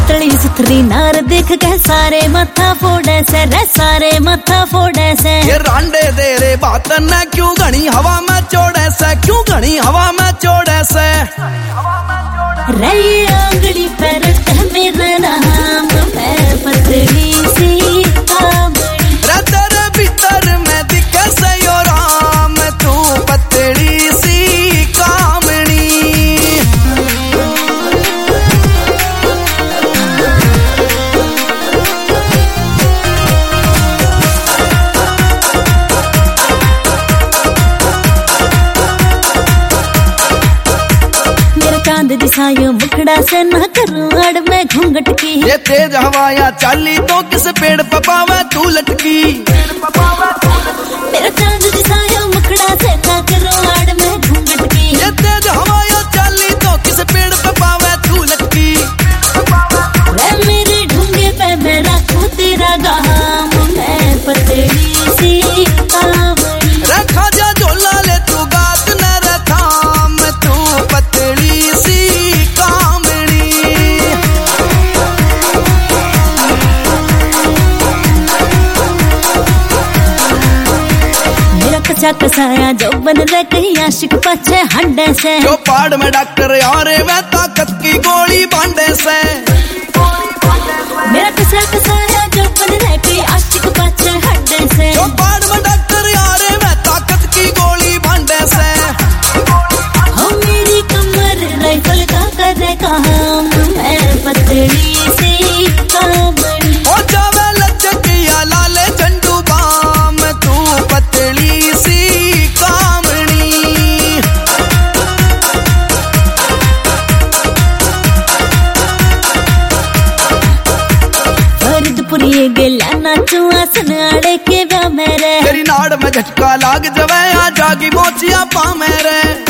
पतली सुथरी नार देख के सारे माथा फोड़े से रे, सारे माथा फोड़े से। ये रांडे दे रे बात न क्यों घनी हवा में चोड़े से, क्यों घनी हवा में चोड़े से। रे ये आंगली पे रट है मेरा नाम, मैं पतली सी कामड़ी। रे तेरे भीतर में दिखे से यो राम, तू पतली सी कामड़ी। चांद दिसायो मुखड़ा से न करूं अड़ में घूंघट की। ये तेज हवाया चाली तो किस पेड़ पपावे तू लटकी। मेरा चांद दिसायो मुखड़ा से न करूं अड़ में घूंघट की। ये तेज हवाया चाली तो किस पेड़ पपावे तू लटकी। रे मेरे ढूंगे पे मैं रखूं तेरा गाम, मैं पतली सी कामड़ी। रे खाजा झोला ले तू गात न रे थाम, तू पतली सी कामड़ी। मेरा कचा कसाया जो बन रहे कहीं आशिक पाछे हंडे से। जो पाड़ में डॉक्टर यारे वह ताकत की गोली बांधे से। मेरा कचा कसाया जो बन रहे कहीं आशिक पाछे हंडे से। जो पाड़ में डॉक्टर यारे वह ताकत की गोली बांधे से। हो मेरी कमर राइफल का करे काम, मैं पतली सी कामड़ी। हो जावे लचकिया लाले झंडू बाम, तू पतली सी कामड़ी। फरीदपुरी गेला नाचू आसन आड़े के व्या मेरे। तेरी नाड़ में झटका लाग जवे आ जागी मोचिया पा मेरे।